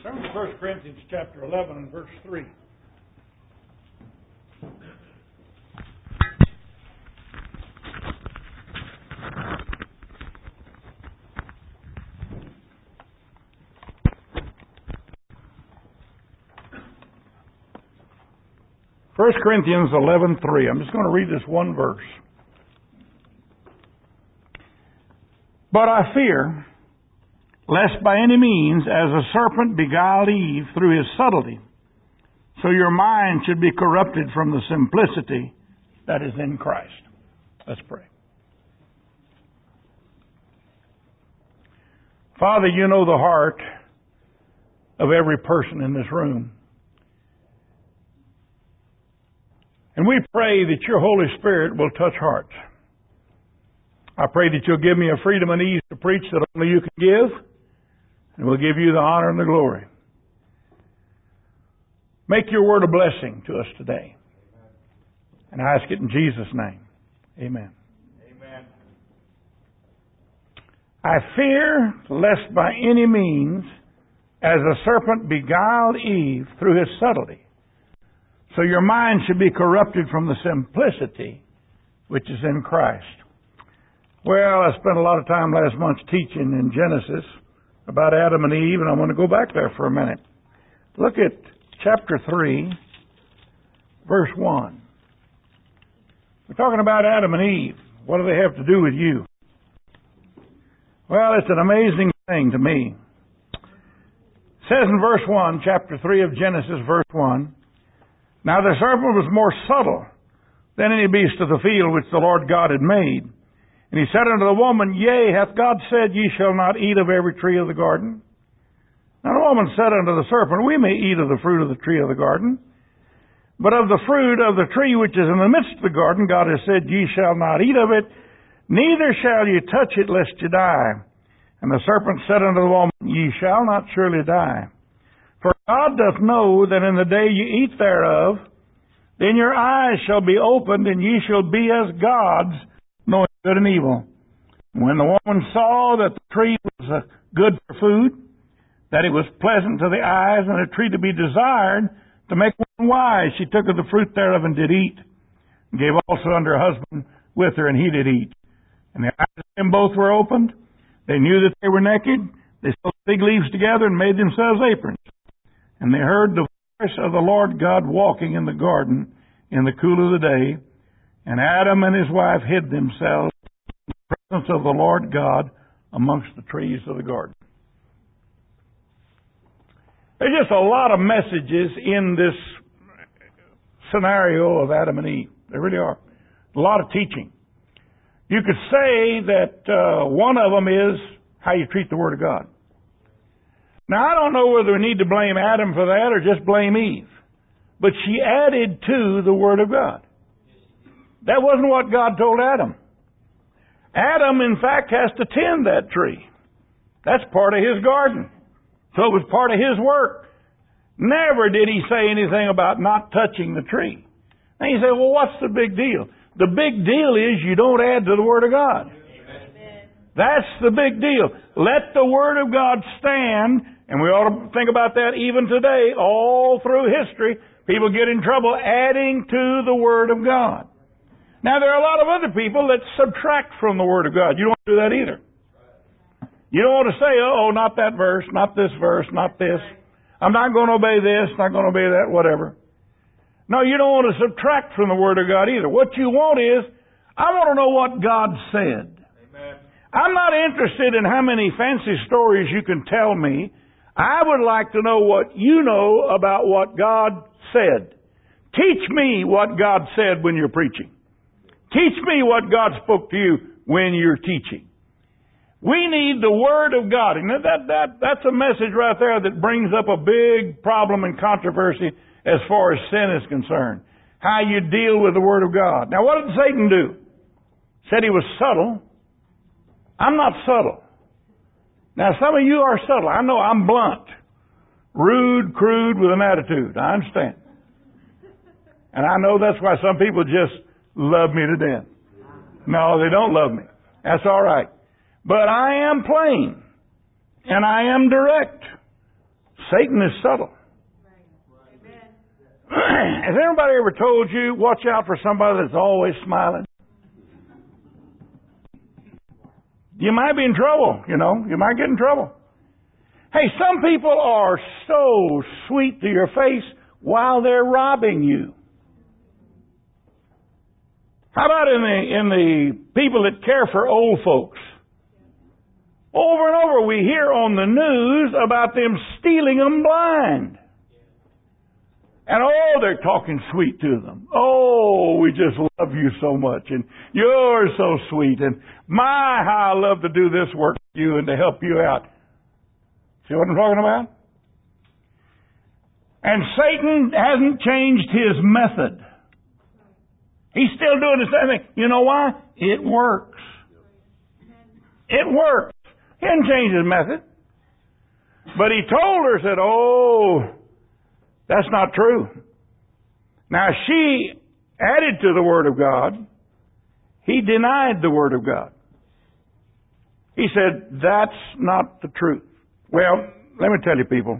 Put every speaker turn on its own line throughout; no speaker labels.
Turn to 1 Corinthians chapter 11 and verse 3. First Corinthians 11:3. I'm just going to read this one verse. But I fear, lest by any means, as a serpent beguiled Eve through his subtlety, so your mind should be corrupted from the simplicity that is in Christ. Let's pray. Father, you know the heart of every person in this room. And we pray that your Holy Spirit will touch hearts. I pray that you'll give me a freedom and ease to preach that only you can give, and we'll give you the honor and the glory. Make your word a blessing to us today. And I ask it in Jesus' name. Amen.
Amen.
I fear lest by any means, as a serpent beguiled Eve through his subtlety, so your mind should be corrupted from the simplicity which is in Christ. Well, I spent a lot of time last month teaching in Genesis about Adam and Eve, and I want to go back there for a minute. Look at chapter 3, verse 1. We're talking about Adam and Eve. What do they have to do with you? Well, it's an amazing thing to me. It says in verse 1, chapter 3 of Genesis, verse 1, Now the serpent was more subtle than any beast of the field which the Lord God had made. And he said unto the woman, Yea, hath God said, Ye shall not eat of every tree of the garden? Now the woman said unto the serpent, We may eat of the fruit of the tree of the garden, but of the fruit of the tree which is in the midst of the garden, God has said, Ye shall not eat of it, neither shall ye touch it, lest ye die. And the serpent said unto the woman, Ye shall not surely die. For God doth know that in the day ye eat thereof, then your eyes shall be opened, and ye shall be as gods, knowing good and evil. When the woman saw that the tree was good for food, that it was pleasant to the eyes, and a tree to be desired, to make one wise, she took of the fruit thereof and did eat, and gave also unto her husband with her, and he did eat. And the eyes of them both were opened. They knew that they were naked. They sewed fig leaves together and made themselves aprons. And they heard the voice of the Lord God walking in the garden in the cool of the day. And Adam and his wife hid themselves in the presence of the Lord God amongst the trees of the garden. There's just a lot of messages in this scenario of Adam and Eve. There really are. A lot of teaching. You could say that one of them is how you treat the Word of God. Now, I don't know whether we need to blame Adam for that or just blame Eve. But she added to the Word of God. That wasn't what God told Adam. Adam, in fact, has to tend that tree. That's part of his garden. So it was part of his work. Never did he say anything about not touching the tree. Now you say, well, what's the big deal? The big deal is you don't add to the Word of God. Amen. That's the big deal. Let the Word of God stand, and we ought to think about that even today, all through history. People get in trouble adding to the Word of God. Now, there are a lot of other people that subtract from the Word of God. You don't want to do that either. You don't want to say, oh, not that verse, not this verse, not this. I'm not going to obey this, not going to obey that, whatever. No, you don't want to subtract from the Word of God either. What you want is, I want to know what God said. Amen. I'm not interested in how many fancy stories you can tell me. I would like to know what you know about what God said. Teach me what God said when you're preaching. Teach me what God spoke to you when you're teaching. We need the Word of God. And that's a message right there that brings up a big problem and controversy as far as sin is concerned. How you deal with the Word of God. Now, what did Satan do? Said he was subtle. I'm not subtle. Now, some of you are subtle. I know I'm blunt. Rude, crude, with an attitude. I understand. And I know that's why some people just love me to death. No, they don't love me. That's all right. But I am plain. And I am direct. Satan is subtle. Has anybody ever told you, watch out for somebody that's always smiling? You might be in trouble, you know. You might get in trouble. Hey, some people are so sweet to your face while they're robbing you. How about in the people that care for old folks? Over and over we hear on the news about them stealing them blind. And oh, they're talking sweet to them. Oh, we just love you so much. And you're so sweet. And my, how I love to do this work for you and to help you out. See what I'm talking about? And Satan hasn't changed his method. He's still doing the same thing. You know why? It works. It works. He hasn't changed his method. But he told her, said, oh, that's not true. Now she added to the Word of God. He denied the Word of God. He said, that's not the truth. Well, let me tell you people,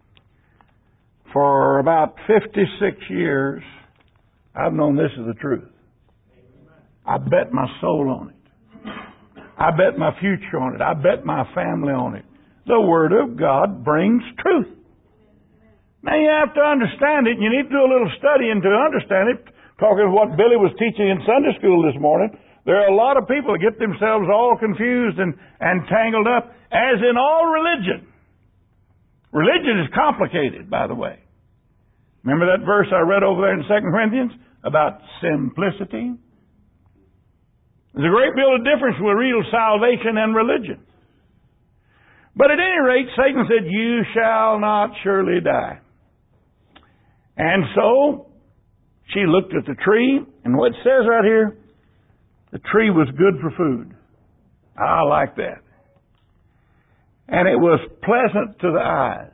for about 56 years, I've known this is the truth. I bet my soul on it. I bet my future on it. I bet my family on it. The Word of God brings truth. Now you have to understand it. You need to do a little studying to understand it. Talking what Billy was teaching in Sunday school this morning, there are a lot of people that get themselves all confused and tangled up, as in all religion. Religion is complicated, by the way. Remember that verse I read over there in 2 Corinthians about simplicity? There's a great deal of difference with real salvation and religion. But at any rate, Satan said, you shall not surely die. And so, she looked at the tree, and what it says right here, the tree was good for food. I like that. And it was pleasant to the eyes.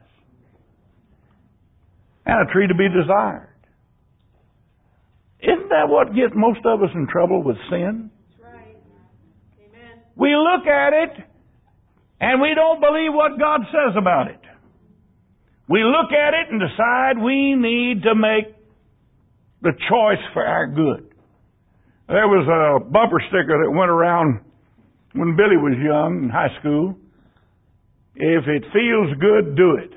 And a tree to be desired. Isn't that what gets most of us in trouble with sin?
That's right. Amen.
We look at it, and we don't believe what God says about it. We look at it and decide we need to make the choice for our good. There was a bumper sticker that went around when Billy was young in high school. If it feels good, do it.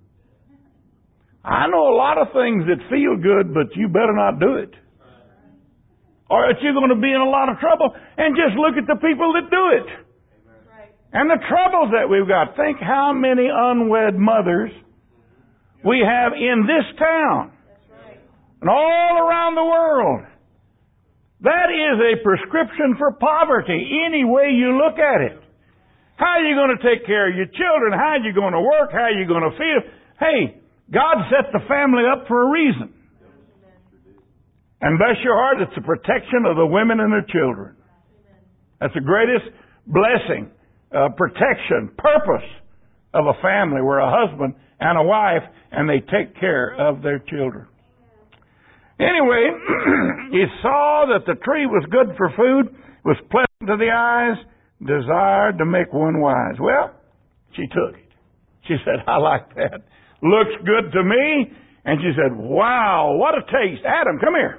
I know a lot of things that feel good, but you better not do it. Or else you're going to be in a lot of trouble. And just look at the people that do it. And the troubles that we've got. Think how many unwed mothers we have in this town and all around the world. That is a prescription for poverty, any way you look at it. How are you going to take care of your children? How are you going to work? How are you going to feel? Hey, God set the family up for a reason. And bless your heart, it's the protection of the women and their children. That's the greatest blessing, protection, purpose of a family, where a husband and a wife, and they take care of their children. Anyway, he saw that the tree was good for food, was pleasant to the eyes, desired to make one wise. Well, she took it. She said, I like that. Looks good to me. And she said, wow, what a taste. Adam, come here.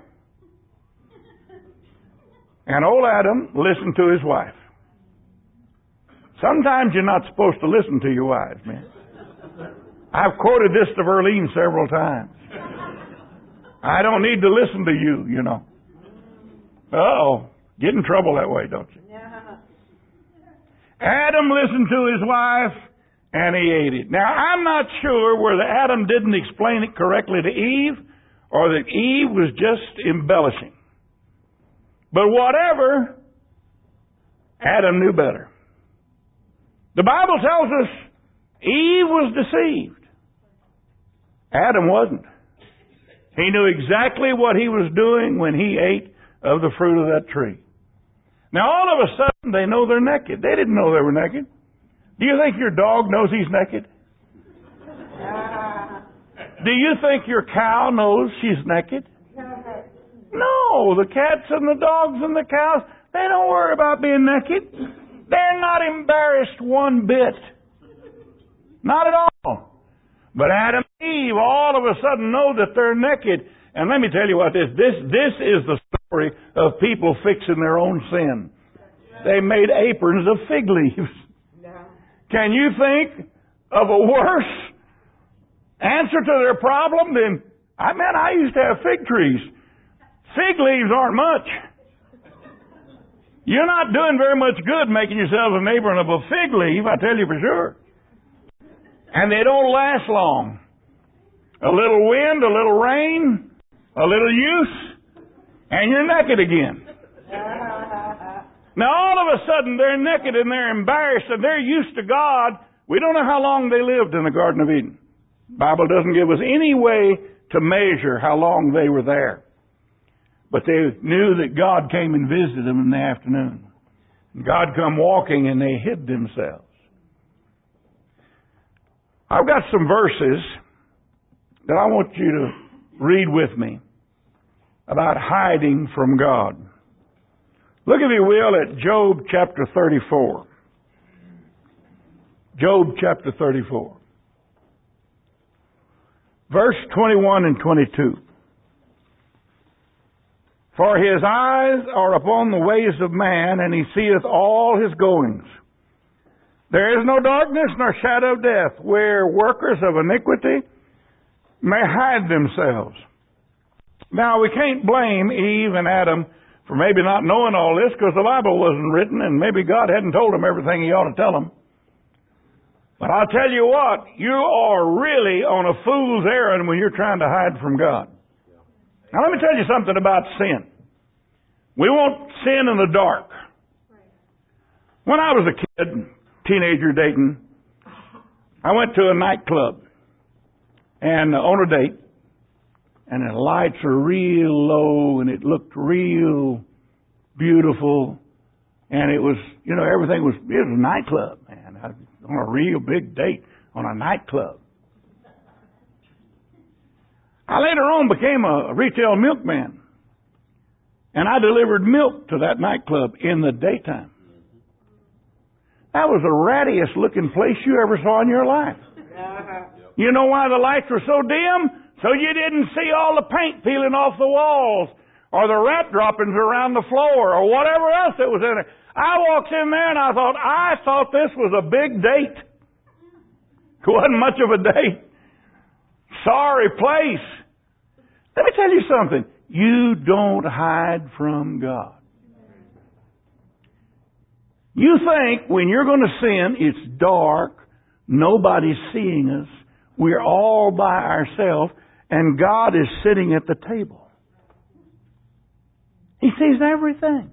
And old Adam listened to his wife. Sometimes you're not supposed to listen to your wives, man. I've quoted this to Verlene several times. I don't need to listen to you, you know. Uh-oh. Get in trouble that way, don't you? Yeah. Adam listened to his wife, and he ate it. Now, I'm not sure whether Adam didn't explain it correctly to Eve, or that Eve was just embellishing. But whatever, Adam knew better. The Bible tells us Eve was deceived. Adam wasn't. He knew exactly what he was doing when he ate of the fruit of that tree. Now all of a sudden they know they're naked. They didn't know they were naked. Do you think your dog knows he's naked? Do you think your cow knows she's naked? No, the cats and the dogs and the cows, they don't worry about being naked. They're not embarrassed one bit. Not at all. But Adam and Eve all of a sudden know that they're naked. And let me tell you what this is the story of people fixing their own sin. They made aprons of fig leaves. Can you think of a worse answer to their problem than, I used to have fig trees. Fig leaves aren't much. You're not doing very much good making yourself an apron of a fig leaf, I tell you for sure. And they don't last long. A little wind, a little rain, a little use, and you're naked again. Now all of a sudden they're naked and they're embarrassed and they're used to God. We don't know how long they lived in the Garden of Eden. The Bible doesn't give us any way to measure how long they were there. But they knew that God came and visited them in the afternoon. God come walking and they hid themselves. I've got some verses that I want you to read with me about hiding from God. Look, if you will, at Job chapter 34. Job chapter 34. Verse 21 and 22. For his eyes are upon the ways of man, and he seeth all his goings. There is no darkness nor shadow of death, where workers of iniquity may hide themselves. Now, we can't blame Eve and Adam for maybe not knowing all this, because the Bible wasn't written, and maybe God hadn't told them everything He ought to tell them. But I'll tell you what, you are really on a fool's errand when you're trying to hide from God. Now let me tell you something about sin. We won't sin in the dark. When I was a kid, teenager dating, I went to a nightclub and on a date, and the lights were real low and it looked real beautiful, and it was, everything was, it was a nightclub, man. I was on a real big date on a nightclub. I later on became a retail milkman, and I delivered milk to that nightclub in the daytime. That was the rattiest looking place you ever saw in your life. You know why the lights were so dim? So you didn't see all the paint peeling off the walls, or the rat droppings around the floor, or whatever else that was in it. I walked in there and I thought this was a big date. It wasn't much of a date. Sorry place. Let me tell you something. You don't hide from God. You think when you're going to sin, it's dark, nobody's seeing us, we're all by ourselves, and God is sitting at the table. He sees everything.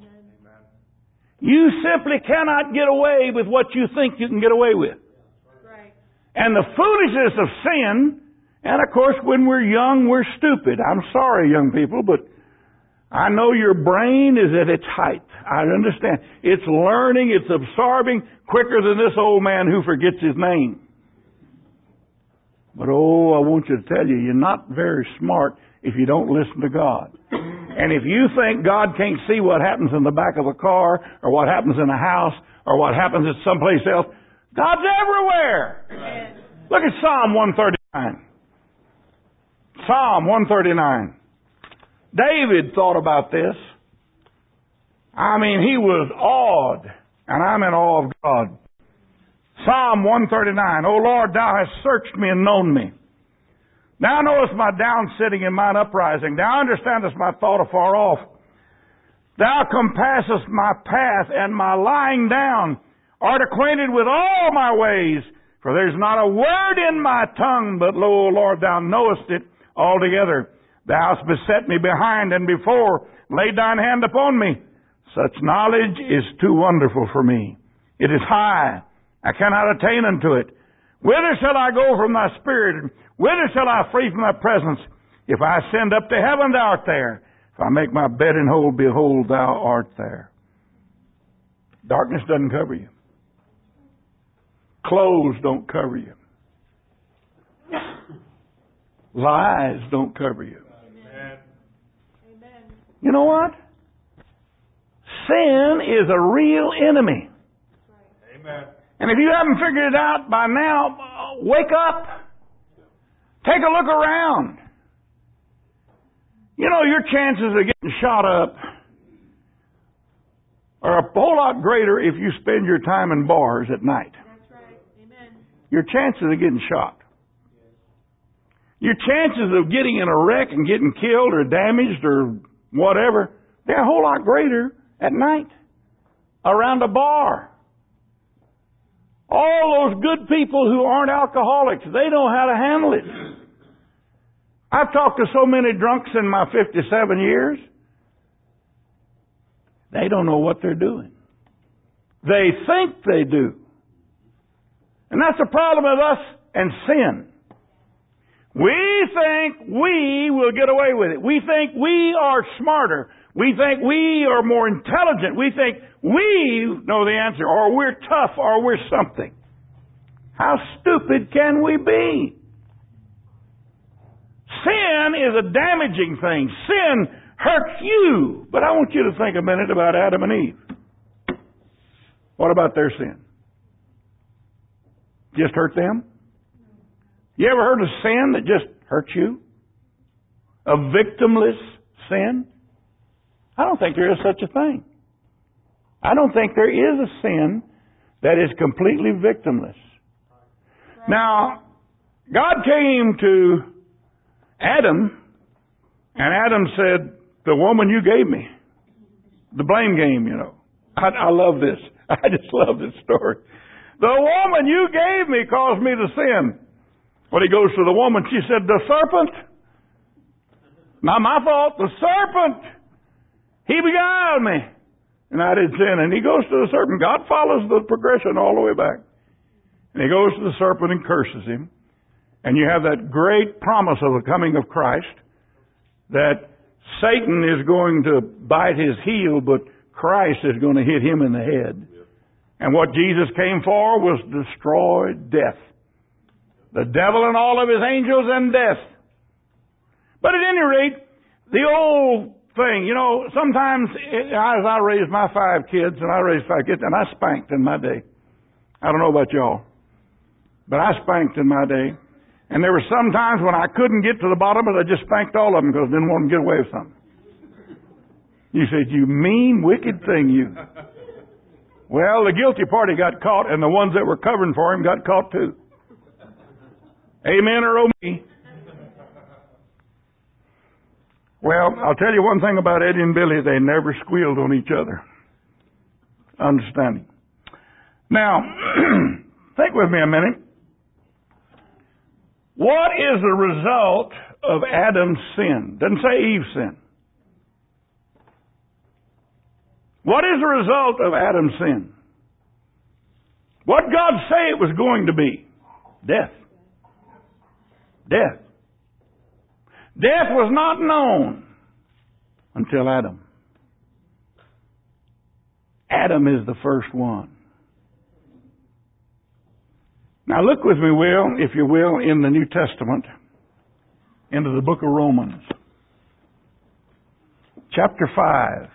You simply cannot get away with what you think you can get away with.
Right.
And the foolishness of sin, and of course when we're young, we're stupid. I'm sorry, young people, but I know your brain is at its height. I understand. It's learning, it's absorbing quicker than this old man who forgets his name. But I want you to tell you, you're not very smart if you don't listen to God. And if you think God can't see what happens in the back of a car, or what happens in a house, or what happens at someplace else, God's everywhere.
Amen.
Look at Psalm 139. Psalm 139. David thought about this. I mean, he was awed, and I'm in awe of God. Psalm 139. O Lord, Thou hast searched me and known me. Thou knowest my down sitting and mine uprising. Thou understandest my thought afar off. Thou compassest my path and my lying down, art acquainted with all my ways. For there's not a word in my tongue, but lo, O Lord, Thou knowest it altogether. Thou hast beset me behind and before, laid Thine hand upon me. Such knowledge is too wonderful for me. It is high. I cannot attain unto it. Whither shall I go from Thy Spirit? Whither shall I flee from Thy presence? If I ascend up to heaven, Thou art there. If I make my bed in hole, behold, Thou art there. Darkness doesn't cover you. Clothes don't cover you. Lies don't cover you.
Amen. Amen.
You know what? Sin is a real enemy.
Right.
Amen.
And if you haven't figured it out by now, wake up. Take a look around. You know, your chances of getting shot up are a whole lot greater if you spend your time in bars at night.
That's right. Amen.
Your chances of getting shot. Your chances of getting in a wreck and getting killed or damaged or whatever, they're a whole lot greater at night around a bar. All those good people who aren't alcoholics, they know how to handle it. I've talked to so many drunks in my 57 years. They don't know what they're doing. They think they do. And that's the problem with us and sin. We think we will get away with it. We think we are smarter. We think we are more intelligent. We think we know the answer, or we're tough, or we're something. How stupid can we be? Sin is a damaging thing. Sin hurts you. But I want you to think a minute about Adam and Eve. What about their sin? Just hurt them? You ever heard of sin that just hurts you? A victimless sin? I don't think there is such a thing. I don't think there is a sin that is completely victimless. Now, God came to Adam, and Adam said, "The woman you gave me." The blame game, you know. I love this. I just love this story. "The woman you gave me caused me to sin." Well, he goes to the woman. She said, "The serpent." Not my fault. The serpent. He beguiled me. And I did sin. And he goes to the serpent. God follows the progression all the way back. And he goes to the serpent and curses him. And you have that great promise of the coming of Christ, that Satan is going to bite his heel, but Christ is going to hit him in the head. And what Jesus came for was destroy death. The devil and all of his angels and death. But at any rate, the old thing, you know, sometimes as I raised my 5 kids, and I spanked in my day. I don't know about y'all, but I spanked in my day. And there were some times when I couldn't get to the bottom, but I just spanked all of them because I didn't want them to get away with something. You said, "You mean, wicked thing, you." Well, the guilty party got caught, and the ones that were covering for him got caught too. Amen or oh me. Well, I'll tell you one thing about Eddie and Billy. They never squealed on each other. Understanding. Now, think with me a minute. What is the result of Adam's sin? Doesn't say Eve's sin. What is the result of Adam's sin? What did God say it was going to be? Death. Death. Death was not known until Adam. Adam is the first one. Now look with me, if you will, in the New Testament, into the book of Romans. Chapter 5.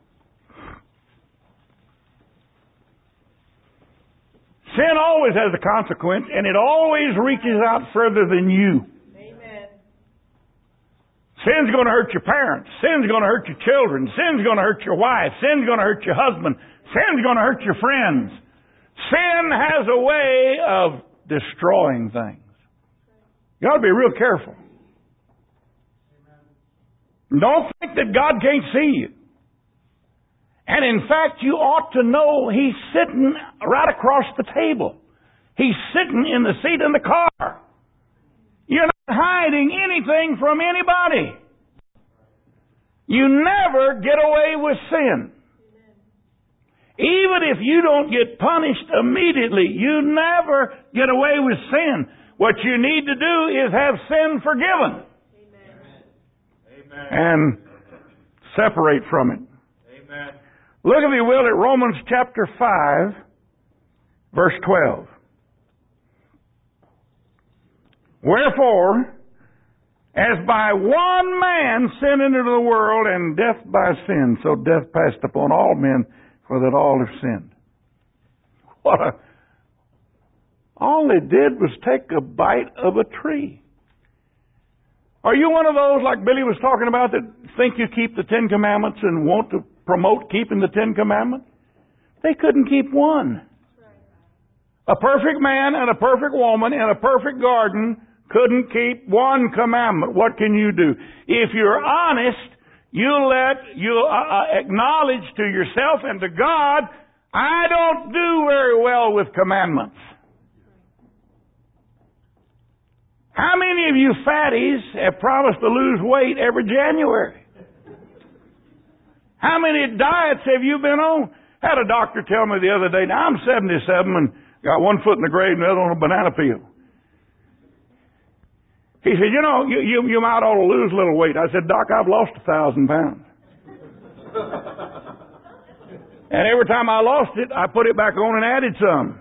Sin always has a consequence, and it always reaches out further than you.
Amen.
Sin's going to hurt your parents. Sin's going to hurt your children. Sin's going to hurt your wife. Sin's going to hurt your husband. Sin's going to hurt your friends. Sin has a way of destroying things. You ought to be real careful. Don't think that God can't see you. And in fact, you ought to know He's sitting right across the table. He's sitting in the seat in the car. You're not hiding anything from anybody. You never get away with sin. Even if you don't get punished immediately, you never get away with sin. What you need to do is have sin forgiven. Amen. And separate from it. Amen. Look, if you will, at Romans chapter 5, verse 12. Wherefore, as by one man sin entered into the world, and death by sin, so death passed upon all men, for that all have sinned. All they did was take a bite of a tree. Are you one of those, like Billy was talking about, that think you keep the Ten Commandments and want to promote keeping the Ten Commandments? They couldn't keep one. A perfect man and a perfect woman in a perfect garden couldn't keep one commandment. What can you do? If you're honest, you'll acknowledge to yourself and to God, I don't do very well with commandments. How many of you fatties have promised to lose weight every January? How many diets have you been on? Had a doctor tell me the other day, now I'm 77 and got one foot in the grave and the other on a banana peel. He said, you know, you might ought to lose a little weight. I said, Doc, I've lost 1,000 pounds. And every time I lost it, I put it back on and added some.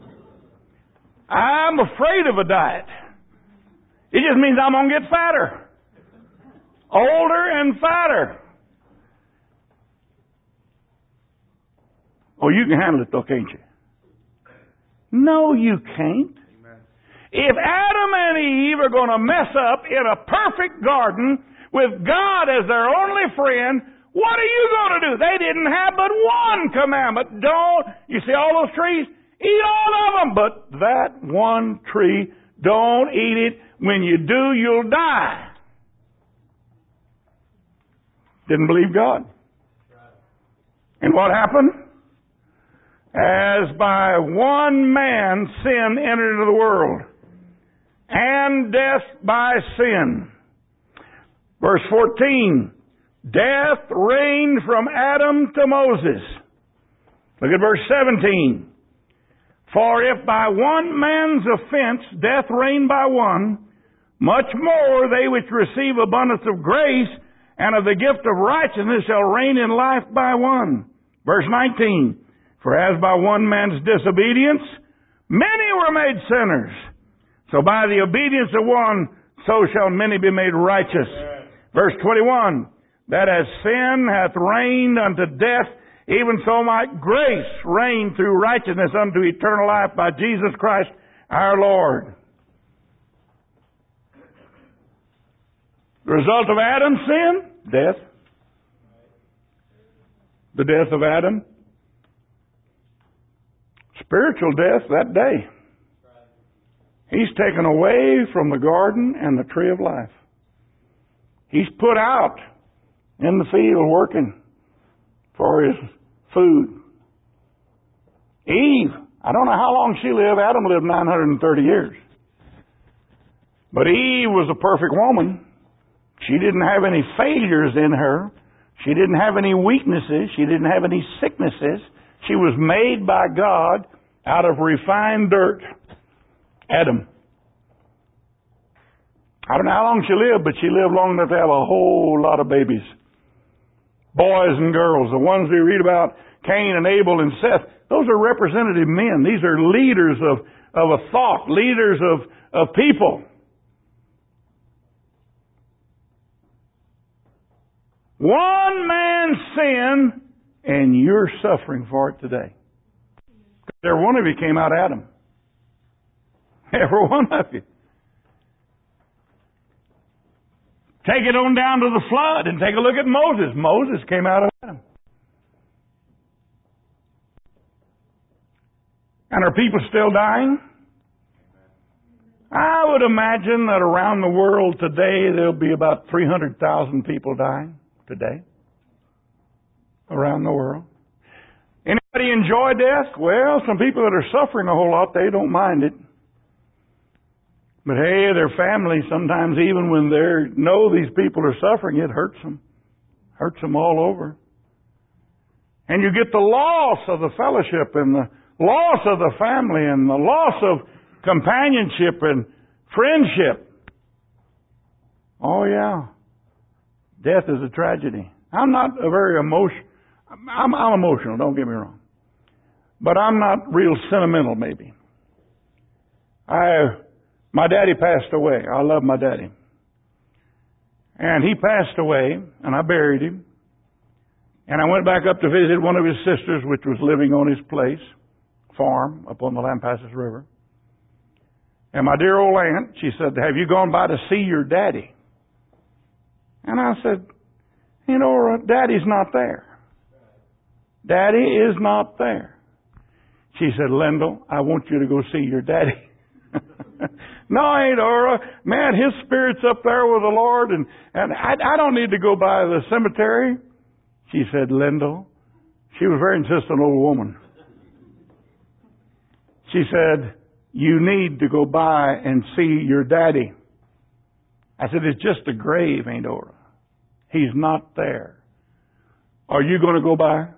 I'm afraid of a diet. It just means I'm going to get fatter. Older and fatter. Oh, you can handle it though, can't you? No, you can't. Amen. If Adam and Eve are going to mess up in a perfect garden with God as their only friend, what are you going to do? They didn't have but one commandment. Don't, you see all those trees? Eat all of them. But that one tree, don't eat it. When you do, you'll die. Didn't believe God. And what happened? As by one man sin entered into the world, and death by sin. Verse 14, death reigned from Adam to Moses. Look at verse 17. For if by one man's offense death reigned by one, much more they which receive abundance of grace and of the gift of righteousness shall reign in life by one. Verse 19. For as by one man's disobedience, many were made sinners. So by the obedience of one, so shall many be made righteous. Verse 21. That as sin hath reigned unto death, even so might grace reign through righteousness unto eternal life by Jesus Christ our Lord. The result of Adam's sin? Death. The death of Adam. Spiritual death that day. He's taken away from the garden and the tree of life. He's put out in the field working for his food. Eve, I don't know how long she lived. Adam lived 930 years. But Eve was a perfect woman. She didn't have any failures in her. She didn't have any weaknesses. She didn't have any sicknesses. She was made by God out of refined dirt. Adam. I don't know how long she lived, but she lived long enough to have a whole lot of babies. Boys and girls. The ones we read about, Cain and Abel and Seth, those are representative men. These are leaders of a thought, leaders of people. One man's sin, and you're suffering for it today. Every one of you came out Adam. Every one of you. Take it on down to the flood and take a look at Moses. Moses came out of Adam. And are people still dying? I would imagine that around the world today there'll be about 300,000 people dying today. Around the world. Anybody enjoy death? Well, some people that are suffering a whole lot, they don't mind it. But hey, their family, sometimes even when they know these people are suffering, it hurts them. Hurts them all over. And you get the loss of the fellowship and the loss of the family and the loss of companionship and friendship. Oh yeah. Death is a tragedy. I'm not a very I'm emotional, don't get me wrong. But I'm not real sentimental, maybe. My daddy passed away. I love my daddy. And he passed away, and I buried him. And I went back up to visit one of his sisters, which was living on his place, farm, up on the Lampasas River. And my dear old aunt, she said, have you gone by to see your daddy? And I said, Daddy's not there. Daddy is not there. She said, Lendl, I want you to go see your daddy. No, ain't Ora. Man, his spirit's up there with the Lord, and I don't need to go by the cemetery. She said, Lendl. She was a very insistent old woman. She said, you need to go by and see your daddy. I said, it's just a grave, ain't Ora. He's not there. Are you going to go by?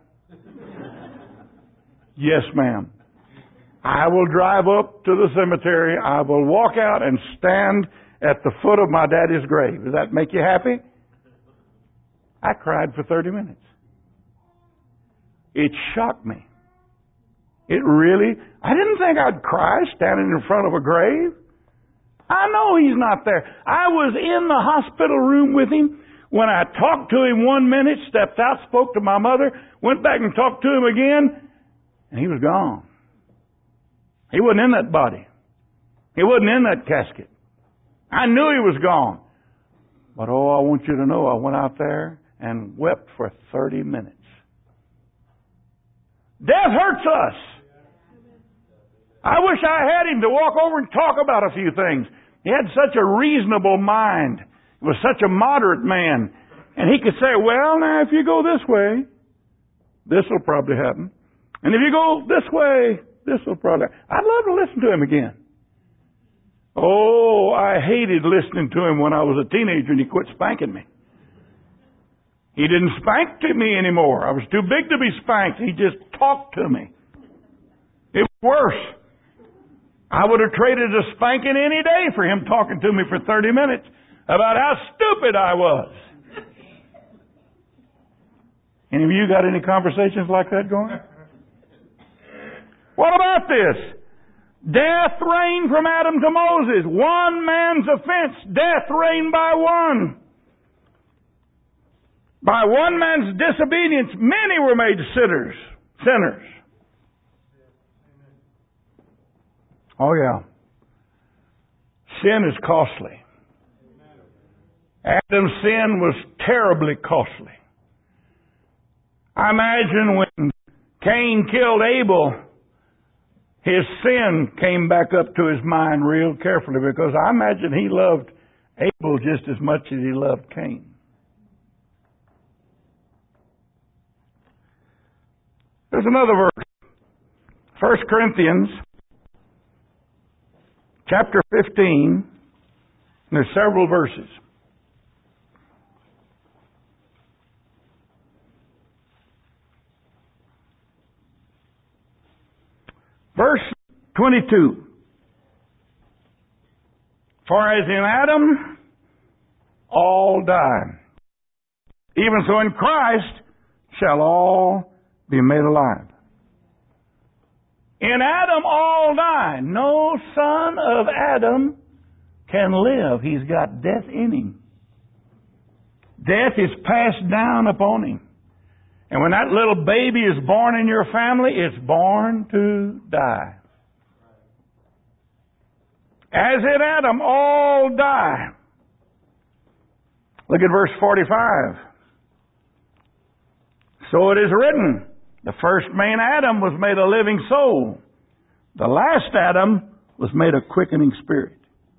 Yes, ma'am. I will drive up to the cemetery. I will walk out and stand at the foot of my daddy's grave. Does that make you happy? I cried for 30 minutes. It shocked me. It really, I didn't think I'd cry standing in front of a grave. I know he's not there. I was in the hospital room with him when I talked to him 1 minute, stepped out, spoke to my mother, went back and talked to him again, and he was gone. He wasn't in that body. He wasn't in that casket. I knew he was gone. But I want you to know, I went out there and wept for 30 minutes. Death hurts us. I wish I had him to walk over and talk about a few things. He had such a reasonable mind. He was such a moderate man. And he could say, well, now, if you go this way, this will probably happen. And if you go this way, this will probably happen. I'd love to listen to him again. Oh, I hated listening to him when I was a teenager and he quit spanking me. He didn't spank to me anymore. I was too big to be spanked. He just talked to me. It was worse. I would have traded a spanking any day for him talking to me for 30 minutes about how stupid I was. Any of you got any conversations like that going? What about this? Death reigned from Adam to Moses. One man's offense. Death reigned by one. By one man's disobedience, many were made sinners. Oh yeah. Sin is costly. Adam's sin was terribly costly. I imagine when Cain killed Abel, his sin came back up to his mind real carefully, because I imagine he loved Abel just as much as he loved Cain. There's another verse. 1 Corinthians chapter 15. There's several verses. Verse 22. For as in Adam all die, even so in Christ shall all be made alive. In Adam all die. No son of Adam can live. He's got death in him. Death is passed down upon him. And when that little baby is born in your family, it's born to die. As in Adam all die. Look at verse 45. So it is written, the first man Adam was made a living soul. The last Adam was made a quickening spirit.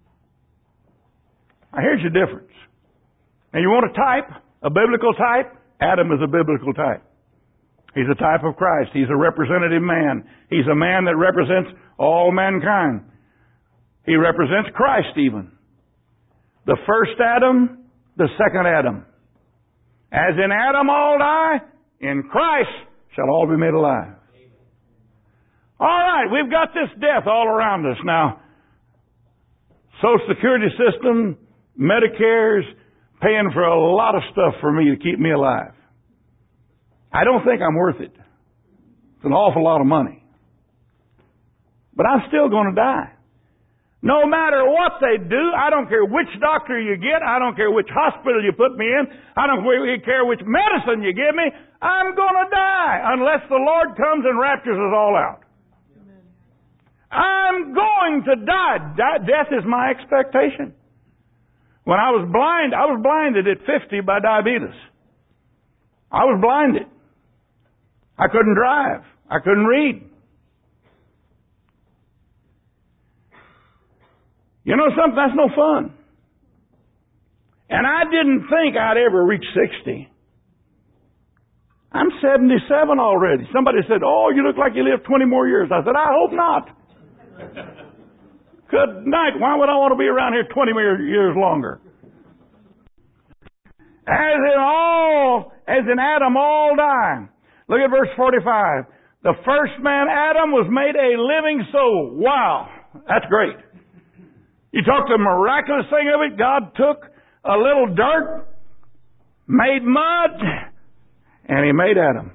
Now here's your difference. And you want a type, a biblical type? Adam is a biblical type. He's a type of Christ. He's a representative man. He's a man that represents all mankind. He represents Christ even. The first Adam, the second Adam. As in Adam all die, in Christ shall all be made alive. All right, we've got this death all around us now. Social Security system, Medicare's paying for a lot of stuff for me to keep me alive. I don't think I'm worth it. It's an awful lot of money. But I'm still going to die. No matter what they do, I don't care which doctor you get, I don't care which hospital you put me in, I don't care which medicine you give me, I'm going to die unless the Lord comes and raptures us all out. Amen. I'm going to die. Death is my expectation. When I was blinded at 50 by diabetes. I was blinded. I couldn't drive. I couldn't read. You know something? That's no fun. And I didn't think I'd ever reach 60. I'm 77 already. Somebody said, "Oh, you look like you live 20 more years." I said, "I hope not." Good night. Why would I want to be around here 20 more years longer? As in Adam, all die. Look at verse 45. The first man, Adam, was made a living soul. Wow. That's great. You talk the miraculous thing of it. God took a little dirt, made mud, and He made Adam.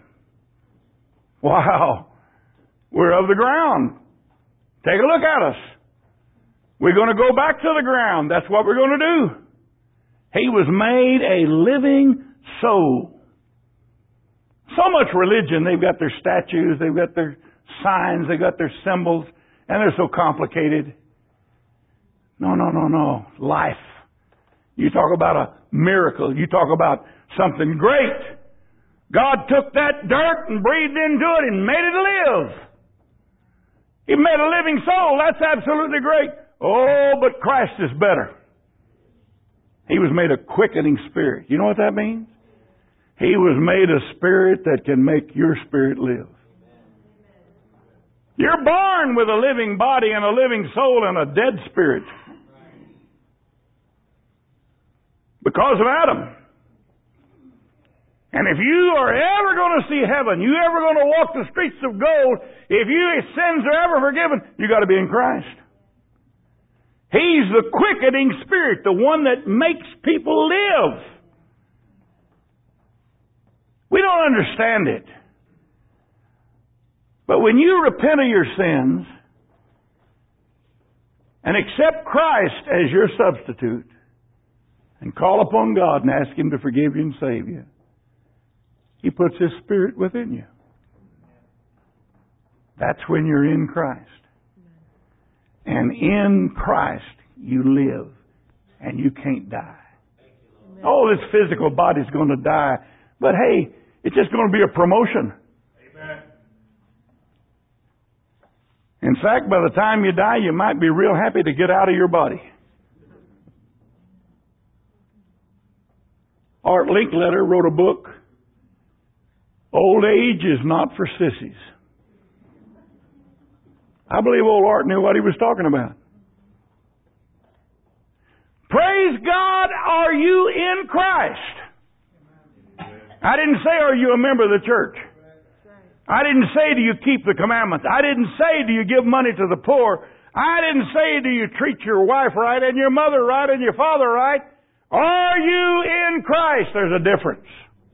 Wow. We're of the ground. Take a look at us. We're going to go back to the ground. That's what we're going to do. He was made a living soul. So much religion. They've got their statues, they've got their signs, they've got their symbols, and they're so complicated. No. Life. You talk about a miracle. You talk about something great. God took that dirt and breathed into it and made it live. He made a living soul. That's absolutely great. Oh, but Christ is better. He was made a quickening spirit. You know what that means? He was made a spirit that can make your spirit live. You're born with a living body and a living soul and a dead spirit. Because of Adam. And if you are ever going to see heaven, you ever going to walk the streets of gold, if your sins are ever forgiven, you got to be in Christ. He's the quickening spirit, the one that makes people live. We don't understand it. But when you repent of your sins and accept Christ as your substitute and call upon God and ask Him to forgive you and save you, He puts His Spirit within you. That's when you're in Christ. And in Christ you live and you can't die. Oh, this physical body's going to die. But hey, it's just going to be a promotion. Amen. In fact, by the time you die, you might be real happy to get out of your body. Art Linkletter wrote a book, Old Age is Not for Sissies. I believe old Art knew what he was talking about. Praise God, are you in Christ? I didn't say, are you a member of the church? I didn't say, do you keep the commandments? I didn't say, do you give money to the poor? I didn't say, do you treat your wife right and your mother right and your father right? Are you in Christ? There's a difference.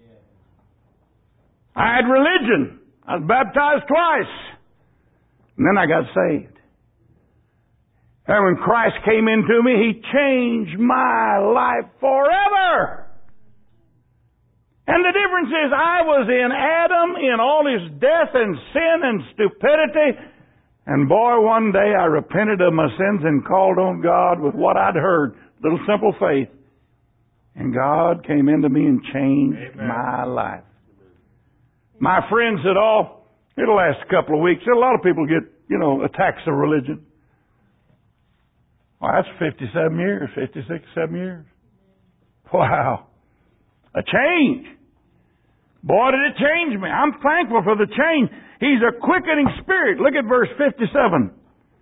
I had religion. I was baptized twice. And then I got saved. And when Christ came into me, He changed my life forever. And the difference is I was in Adam in all his death and sin and stupidity. And boy, one day I repented of my sins and called on God with what I'd heard. Little simple faith. And God came into me and changed my life. My friends said, oh, it'll last a couple of weeks. A lot of people get, attacks of religion. Well, that's 57 years, 56, 7 years. Wow. A change. Boy, did it change me. I'm thankful for the change. He's a quickening spirit. Look at verse 57.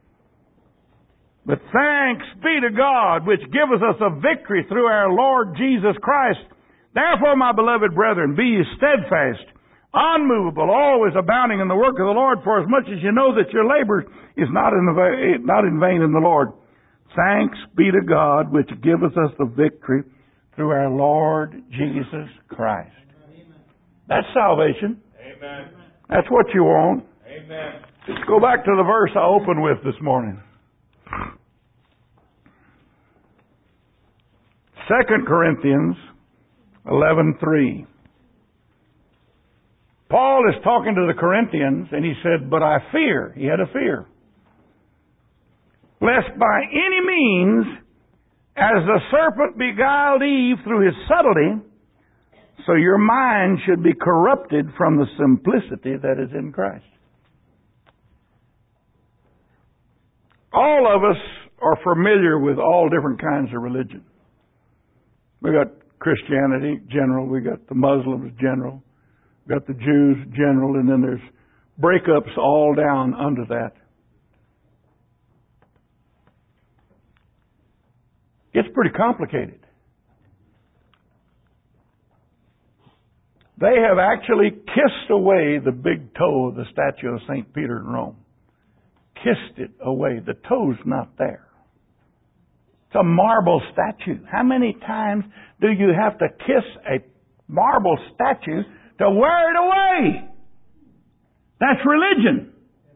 But thanks be to God, which giveth us a victory through our Lord Jesus Christ. Therefore, my beloved brethren, be ye steadfast, unmovable, always abounding in the work of the Lord, for as much as you know that your labor is not in vain in the Lord. Thanks be to God, which giveth us the victory through our Lord Jesus Christ. Amen. That's salvation. Amen. That's what you want. Amen. Let's go back to the verse I opened with this morning. 2 Corinthians 11:3. Paul is talking to the Corinthians, and he said, but I fear, he had a fear, lest by any means As the serpent beguiled Eve through his subtlety, so your mind should be corrupted from the simplicity that is in Christ. All of us are familiar with all different kinds of religion. We got Christianity general, we got the Muslims general, we got the Jews general, and then there's breakups all down under that. It's pretty complicated. They have actually kissed away the big toe of the statue of St. Peter in Rome. Kissed it away. The toe's not there. It's a marble statue. How many times do you have to kiss a marble statue to wear it away? That's religion.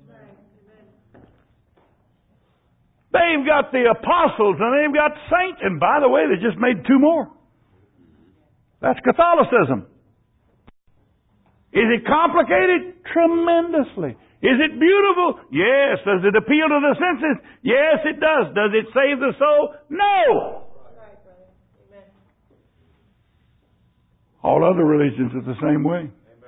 They've got the apostles and they've got saints. And by the way, they just made 2 more. That's Catholicism. Is it complicated? Tremendously. Is it beautiful? Yes. Does it appeal to the senses? Yes, it does. Does it save the soul? No. All other religions are the same way.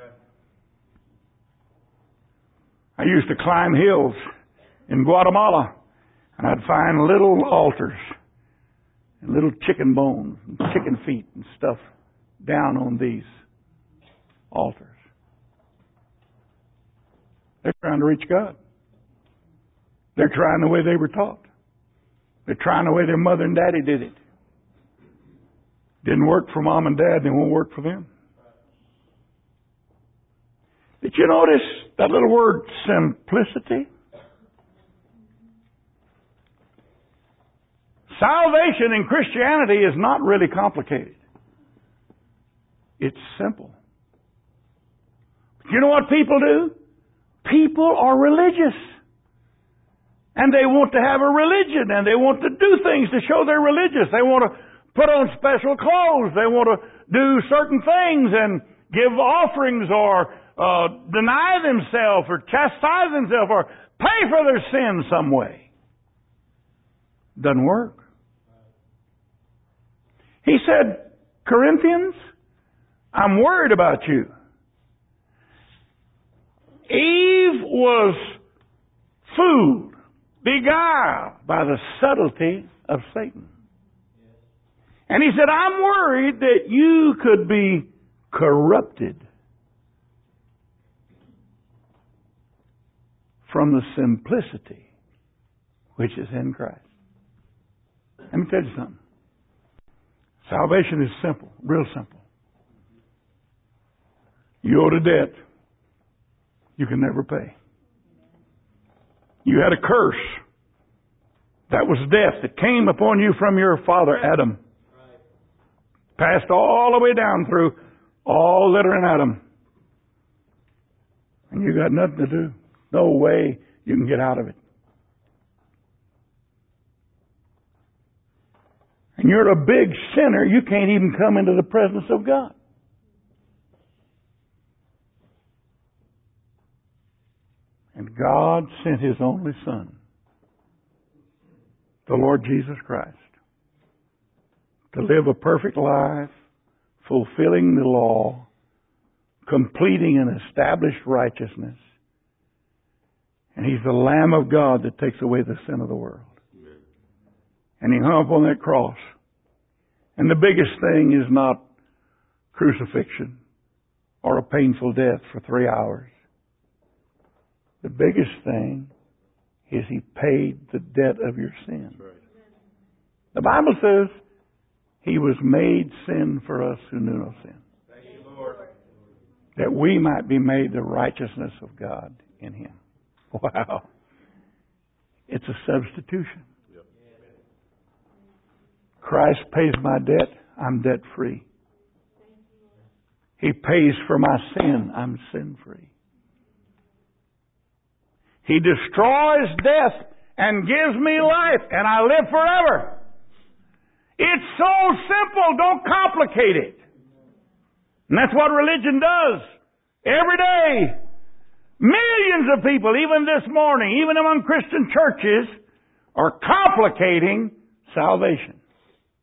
I used to climb hills in Guatemala, and I'd find little altars and little chicken bones and chicken feet and stuff down on these altars. They're trying to reach God. They're trying the way they were taught. They're trying the way their mother and daddy did it. Didn't work for mom and dad, and it won't work for them. Did you notice that little word, simplicity? Salvation in Christianity is not really complicated. It's simple. But you know what people do? People are religious. And they want to have a religion, and they want to do things to show they're religious. They want to put on special clothes. They want to do certain things and give offerings or deny themselves or chastise themselves or pay for their sins some way. Doesn't work. He said, Corinthians, I'm worried about you. Eve was fooled, beguiled by the subtlety of Satan. And he said, I'm worried that you could be corrupted from the simplicity which is in Christ. Let me tell you something. Salvation is simple, real simple. You owed a debt you can never pay. You had a curse. That was death that came upon you from your father Adam. Passed all the way down through all that are in Adam. And you got nothing to do. No way you can get out of it. And you're a big sinner. You can't even come into the presence of God. And God sent His only Son, the Lord Jesus Christ, to live a perfect life, fulfilling the law, completing an established righteousness. And He's the Lamb of God that takes away the sin of the world. Amen. And He hung up on that cross. And the biggest thing is not crucifixion or a painful death for 3 hours. The biggest thing is He paid the debt of your sin. Right. The Bible says He was made sin for us who knew no sin. Thank you, Lord. That we might be made the righteousness of God in Him. Wow. It's a substitution. Yep. Christ pays my debt. I'm debt free. He pays for my sin. I'm sin free. He destroys death and gives me life, and I live forever. It's so simple. Don't complicate it. And that's what religion does. Every day, millions of people, even this morning, even among Christian churches, are complicating salvation.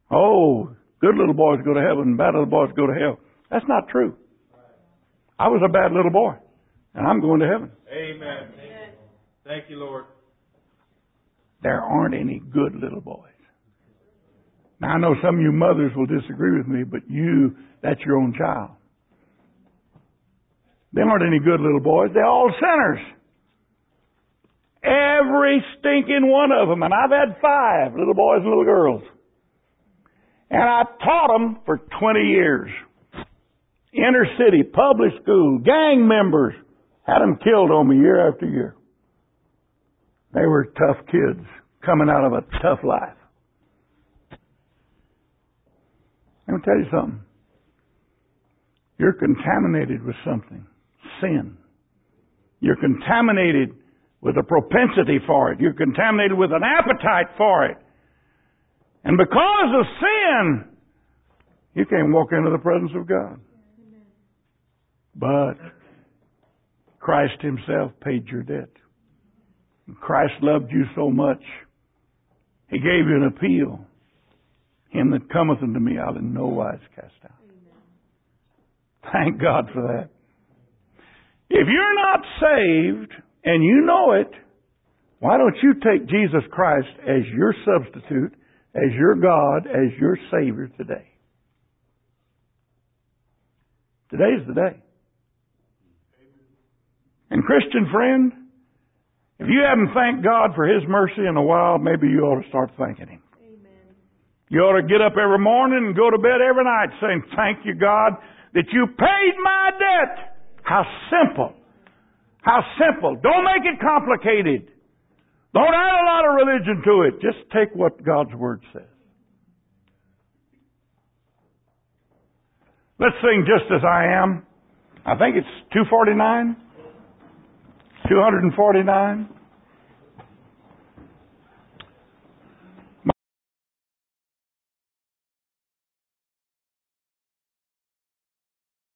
Oh, good little boys go to heaven, bad little boys go to hell. That's not true. I was a bad little boy, and I'm going to heaven.
Amen. Thank you, Lord.
There aren't any good little boys. Now, I know some of you mothers will disagree with me, but that's your own child. There aren't any good little boys. They're all sinners. Every stinking one of them. And I've had 5 little boys and little girls. And I taught them for 20 years. Inner city, public school, gang members. Had them killed on me year after year. They were tough kids coming out of a tough life. Let me tell you something. You're contaminated with something. Sin. You're contaminated with a propensity for it. You're contaminated with an appetite for it. And because of sin, you can't walk into the presence of God. But Christ Himself paid your debt. Christ loved you so much, He gave you an appeal. Him that cometh unto me, I'll in no wise cast out. Thank God for that. If you're not saved, and you know it, why don't you take Jesus Christ as your substitute, as your God, as your Savior today? Today's the day. And Christian friend, if you haven't thanked God for His mercy in a while, maybe you ought to start thanking Him.
Amen.
You ought to get up every morning and go to bed every night saying, thank you, God, that you paid my debt. How simple. How simple. Don't make it complicated. Don't add a lot of religion to it. Just take what God's Word says. Let's sing Just As I Am. I think it's 249. 249.